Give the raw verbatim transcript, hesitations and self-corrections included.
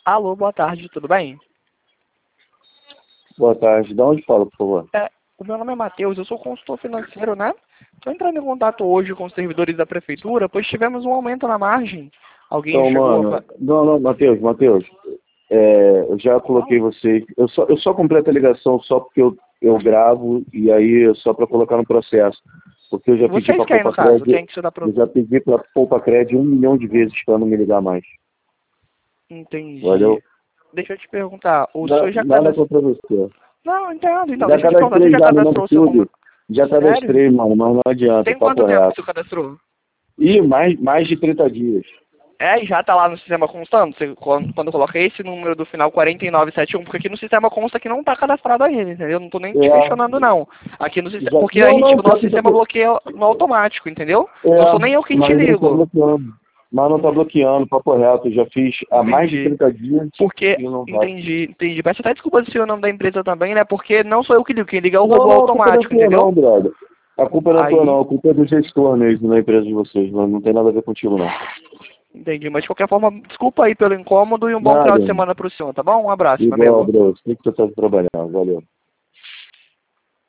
Alô, boa tarde, tudo bem? Boa tarde. De onde fala, por favor? É, o meu nome é Matheus, eu sou consultor financeiro, né? Estou entrando em contato hoje com os servidores da prefeitura, pois tivemos um aumento na margem. Alguém Então, chegou a... mano... fa- Não, não, Matheus, Matheus. É, eu já coloquei vocês... Eu só, eu só completo a ligação só porque eu, eu gravo e aí só para colocar no processo. Porque eu já pedi Vocês para quem, no Poupa caso? Quem Crédito... que você dá pro... Eu já pedi para Poupa Crédito um milhão de vezes para não me ligar mais. Entendi. Valeu? Deixa eu te perguntar, o Na- senhor já Nada cadastrou... contra você. Não, entendo, então, Já deixa eu te perguntar, você cadastrei já já no cadastrou o seu NomeCube. número... Já Sério? cadastrei, mano, mas não adianta, Tem quanto papo tempo que o reto. senhor cadastrou? Ih, mais, mais de trinta dias. É, e já tá lá no sistema constando, você, quando, quando eu coloquei esse número do final quarenta e nove setenta e um, porque aqui no sistema consta que não tá cadastrado ainda, entendeu? Não tô nem te É, questionando, não. Aqui no sistema, já, porque a não, gente, não, o nosso pode sistema bloqueia no automático, entendeu? Não sou É, nem eu que te mas não tá ligo. bloqueando. Mas não tá Hum, bloqueando, papo reto. Já fiz há mais de entendi. trinta dias Porque, e não vai. entendi, entendi. Peço até desculpa se o nome da empresa também, né? Porque não sou eu que ligo, quem liga é o Não, robô não, a culpa não é automático, tua entendeu? não, brother. A culpa não é tua Aí, não, a culpa é do gestor mesmo na empresa de vocês, mano. Não tem nada a ver contigo não. entendi. Mas de qualquer forma, desculpa aí pelo incômodo e um bom final Nada. de semana pro senhor, tá bom? Um abraço, meu Igual, amigo. bro. Tem que você tá trabalhando. Valeu.